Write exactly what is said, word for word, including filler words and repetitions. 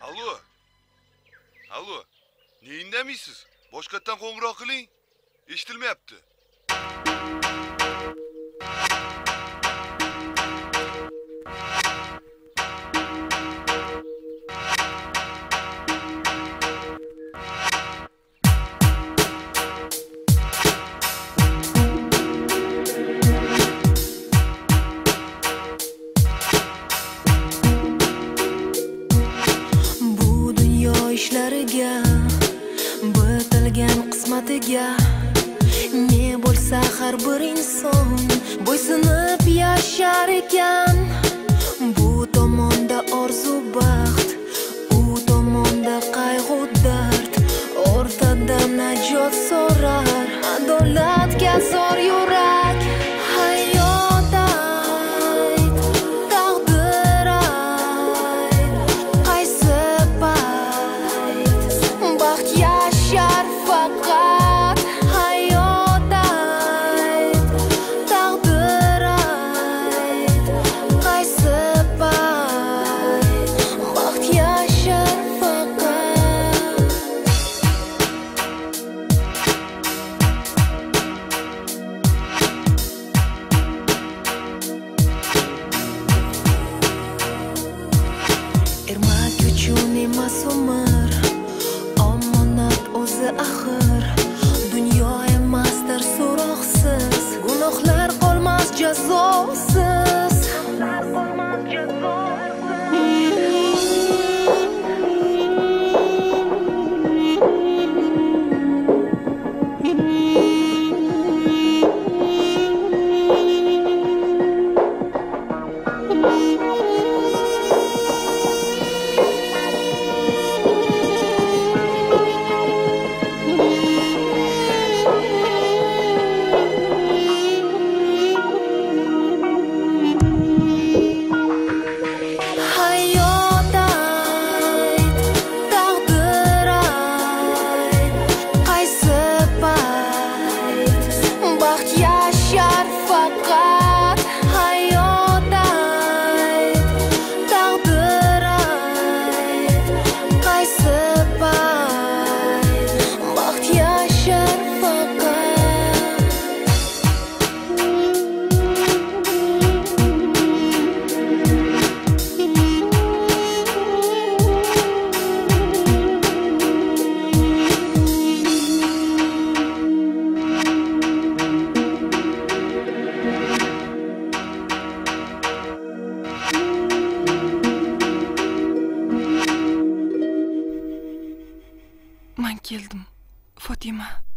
Alo. Alo. Neyindemisiz? Boshqatdan qo'ng'iroq qiling. Eshitilmayapti. ishlariga bitilgan qismatiga ne bo'lsa har bir inson bo'ysunib yashar ekan. Bu tomonda orzu baxt, u tomonda qayg'u dard, o'rtada najot so'rar adolatga zor yurak. Hayot ayt, taqdir ayt, qaysi payt baxt yashar faqat. Hayot ayt, taqdir ayt, qaysi payt baxt yashar faqat. Ermak uchun emas umr, omonat o'zi axir. Dunyo emasdir so'roqsiz, gunohlar qolmas jazosiz. Hayot ayt, taqdir ayt, qaysi payt baxt yashar faqat. Hayot ayt, taqdir ayt, qaysi payt baxt yashar faqat. Men keldim, Fotima.